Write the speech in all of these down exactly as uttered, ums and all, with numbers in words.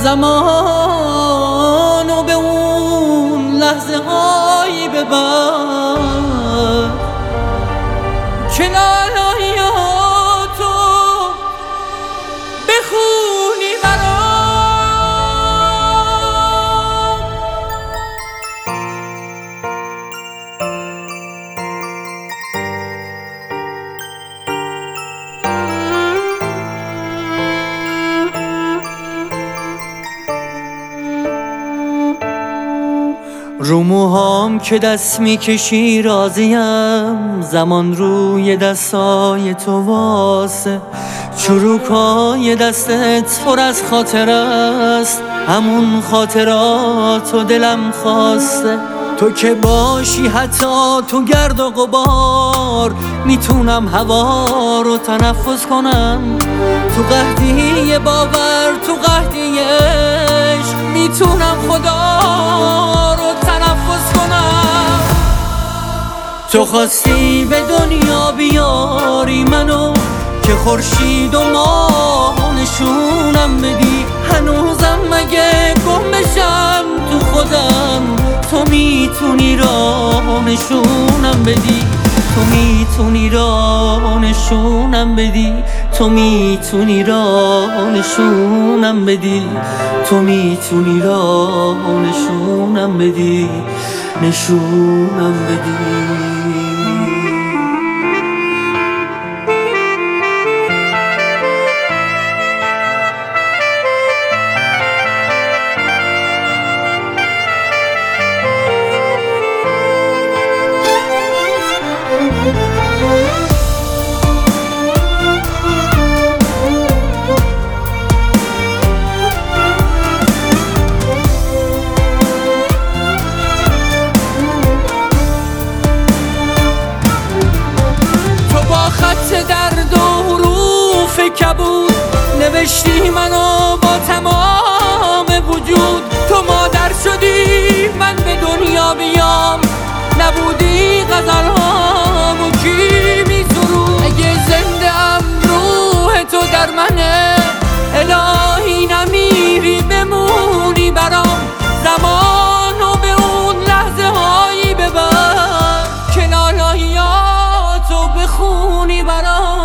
زمان و به اون لحظه هایی ببر که لالایاتو بخونی برام. رو موهام که دست میکشی راضیم، زمان روی دستای تو واسه چروکای دستت پر از خاطر است، همون خاطرات و دلم خواسته. تو که باشی حتی تو گرد و غبار، میتونم هوا رو تنفس کنم. تو قحطی باور، تو قحطی عشق، میتونم خدا رو تنفس کنم. تو خواستی به دنیا بیاری منو که خورشید و ماه نشونم بدی. هنوزم مگه گم بشم تو خودم، تو میتونی راه نشونم بدی. تو میتونی راه نشونم بدی. تو میتونی راه نشونم بدی. تو میتونی راه نشونم بدی. نشونم بدی. درد و حروف کبود نوشتی منو با تمام وجود. تو مادر شدی من به دنیا بیام، نبودی غزلهامو کی میسرود. اگه زنده ام روح تو در منه، الهی نمیری بمونی برام. زمانو به اون لحظه هایی ببر که لالایاتو بخونی برام.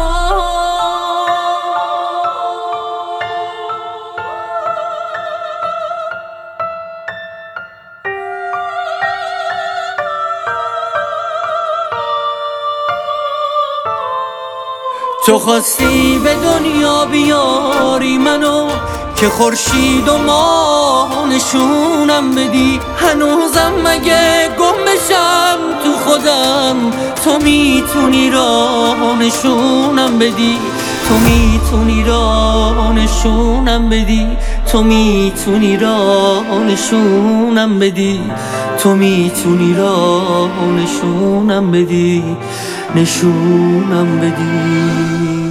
تو خواستی به دنیا بیاری منو که خورشید و ماه نشونم بدی. هنوزم مگه گم بشم تو خودم، تو میتونی راه نشونم بدی. تو میتونی راه نشونم بدی. تو میتونی راه نشونم بدی. تو میتونی راه نشونم بدی. نشونم بدی.